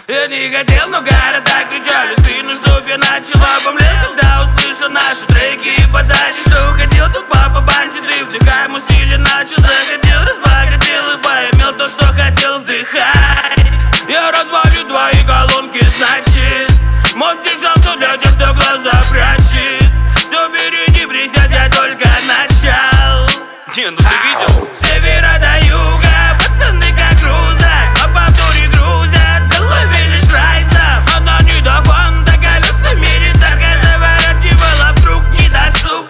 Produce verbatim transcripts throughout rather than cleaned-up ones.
Я не хотел, но города кричали в спину, чтоб я начал обомлеть, когда услышал наши треки и подачи. Что хотел, то папа банчит, и вдыхаем усилия начал. Захотел, разбогател и поимел то, что хотел, вдыхай. Я развалю твои колонки, значит мостик шансу для тех, кто глаза прячет. Все впереди, присядь, я только начал. Не, ну ты видел? С севера до юга, пацаны как груза, а повторе грузят, голове лишь райса. Она не до фонда, колеса мерит, только заворачивала, вдруг не досуг.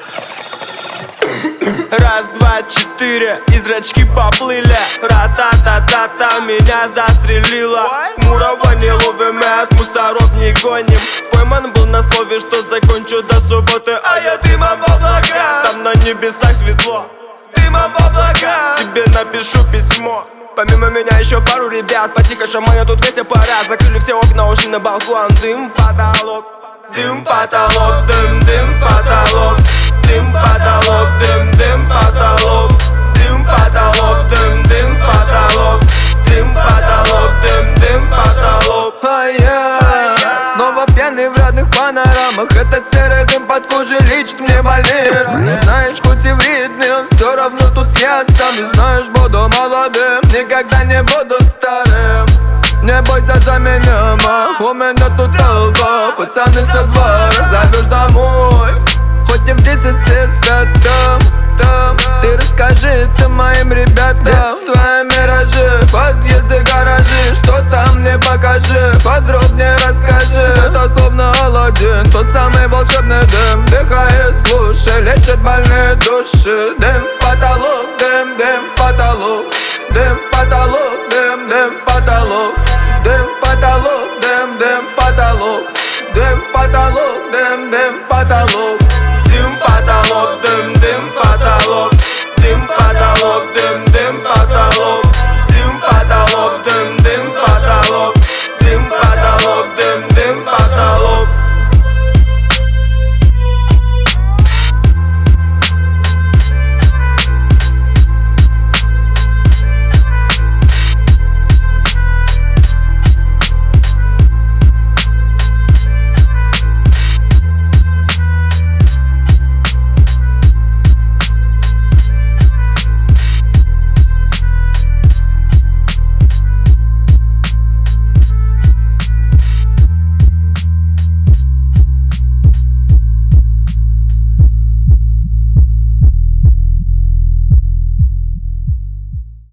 Раз, два, четыре, и зрачки поплыли. Ра-та-та-та-та, меня застрелила. Мурова не ловим, мы от мусоров не гоним. Пойман был на слове, что закончу до субботы, а я дымом в облака. Там на небесах светло, дымом в облака. Тебе напишу письмо. Помимо меня еще пару ребят, потихо шаманя тут весь аппарат. Закрыли все окна, ушли на балкон. Дым, потолок, дым, потолок, дым, дым, потолок. Дым, потолок, дым, дым, потолок. Дым, потолок, дым, дым, потолок. Дым, потолок, дым, дым, потолок. А я снова пьяный в родных панорамах. Этот серый дым под кожей лечит мне больные. Знаешь, хоть и в ритме, все равно тут я останусь. Знаешь, буду молодым, никогда не буду старым. Не бойся за меня, ма, у меня тут толпа. Пацаны со двора, зовешь домой. Хоть и в десять все спят там, там. Ты расскажи это моим ребятам. Детство, миражи, подъезды, гаражи. Что там, мне покажи, подробнее расскажи. Это словно Аладдин, тот самый волшебный дым. Вдыхай и слушай, лечит больные души. Дым в потолок, дым, дым в потолок. Дым в потолок, дым, дым в потолок. Дым в потолок, дым, дым в потолок. Дым в потолок, дым, дым в потолок.